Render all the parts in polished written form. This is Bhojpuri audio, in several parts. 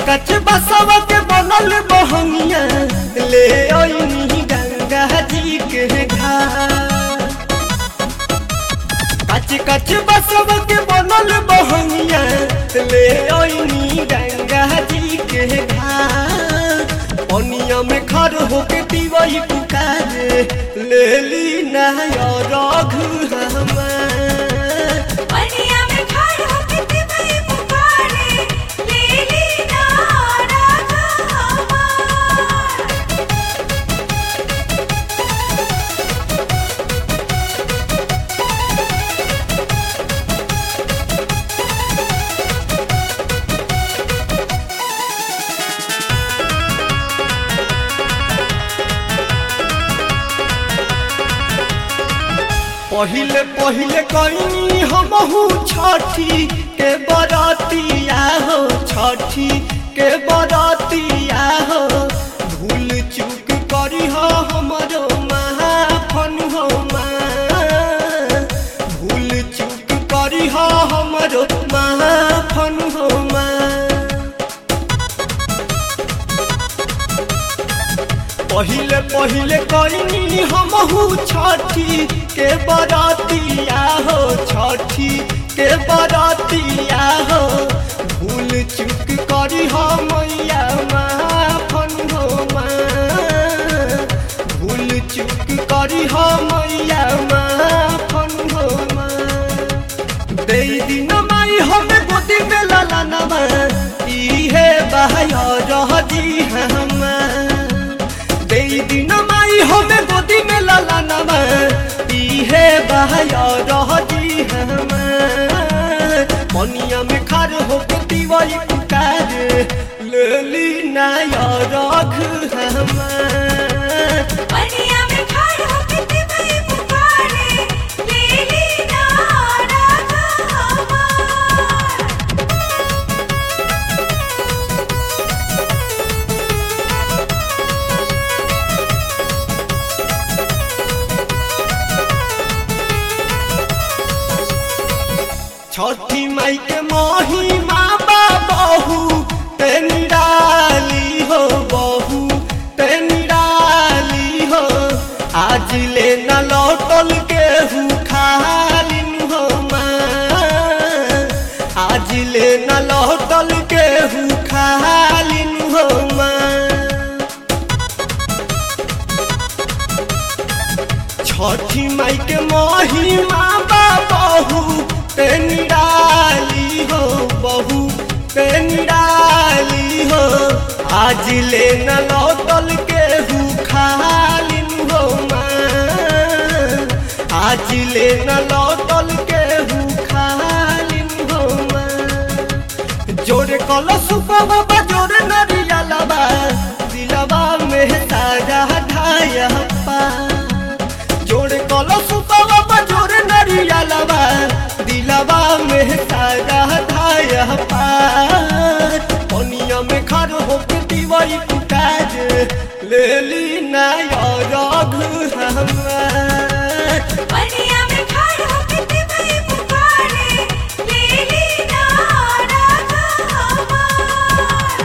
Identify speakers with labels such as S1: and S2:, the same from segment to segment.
S1: कच बसवा के बनल बहंगिया ले आईनी गंगा जी के घाट। कच बसवा के बनल बहंगिया ले आईनी गंगा जी के घाट। पनिया में खड़ होके पीवई पुकारे ले ली नया रघु हमार। पहिले पहिले कईनी हमहू छठी के बरातिया हो, छठी के बरातिया हो। भूल चूक करी हो हमरो महाफन हो माँ, भूल चूक करी हो हमरो महाफन हो माँ। पहिले पहिले कईनी हमहू छठी के बरातिया हो, छठी के बरातिया हो। भूल चूक करी हो मैया माफन हो माँ, भूल चूक करी हो मैया माफन हो माँ। दे दिन माई हमें गोदी में लाला नमा इहे बहाया रह जी हमार। दे दिन माई हमें गोदी में लाला नमा इहे बहाया रह जी हमार। पनिया में खड़ होके पीवई पुकारे ले ली नया रघु हमार।
S2: पनिया में खड़ होके पीवई पुकारे ले ली नया रघु हमार।
S1: छठी माई के महिमा बहू ते निराली हो, बहू ते निराली हो। आज ले न लौटल केहू खालिन हो माँ, आज ले न लौटल केहू खालिन हो माँ। छठी माई के महिमा बहू ते निराली हो, बहू ते निराली हो। आज ले न लौटल केहू खालिन हो माँ, आज ले न लौटल केहू खालिन हो माँ। जोरे कलश बाबा जोरे नरियलबा दिलवा में तारा ढाया पा। जोरे कलश बाबा जोरे नरियलबा दिलवा में तारा ढाया पार। पनिया में खड़ होके पीवई पुकारे ले ली नया रघु हमार।
S2: पनिया में खड़ होके पीवई पुकारे ले ली नया रघु हमार।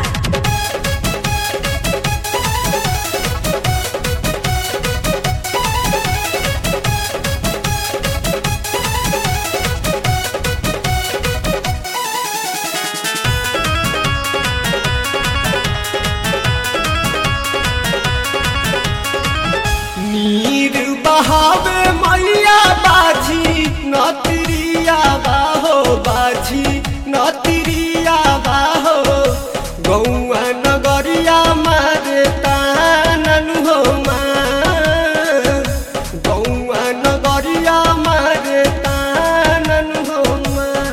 S1: नीर बहावे मैया बाजी नतिरिया बाहो, बाजी नतिरिया बाहो। गौआ नगरिया मारे तानन हो माँ, गौआ नगरिया मारे तानन हो माँ।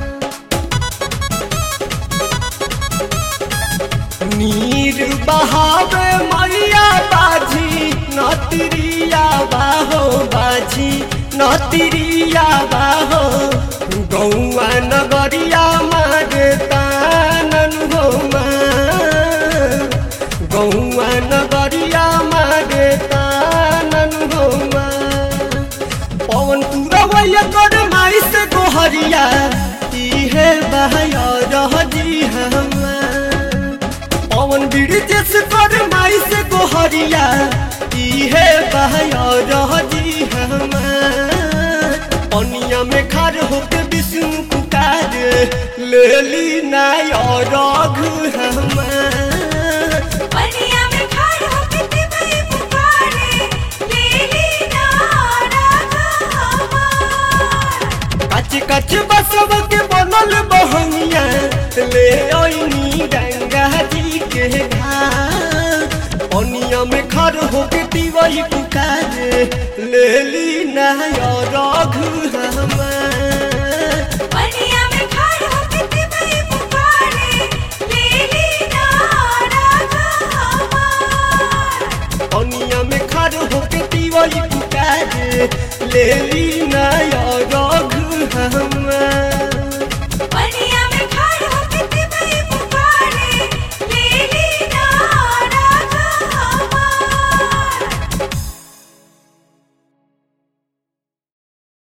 S1: नीर बहावे मैया बाजी नतिरिया बाहो, बाजी नतिरिया बाहो। गौआ नगरिया मारे तानन हो माँ, गौआ नगरिया मारे तानन हो माँ। पवन पुरवैया कर माई से गोहरिया इहे बहाया रह जी हमार। पवन ब्रिजेश कर माई से गोहरिया इहे बहाया जी हमार पनिया में खार होके विष्णु पुकार लेली नाय और हमार
S2: पनिया में खाड़ होके तिवई पुकारे लेली ना राधा हमार
S1: कच कच बसव के बनल बहंगिया ले ओइनी गंगा जी के घाट पनिया में खार होके तिवई पुकार लेली नाय और हमार
S2: पनिया में खाड़ होके तिवई पुकारे लेली ना राधा हमार
S1: पनिया में खार होके तिवई पुकार लेली नाय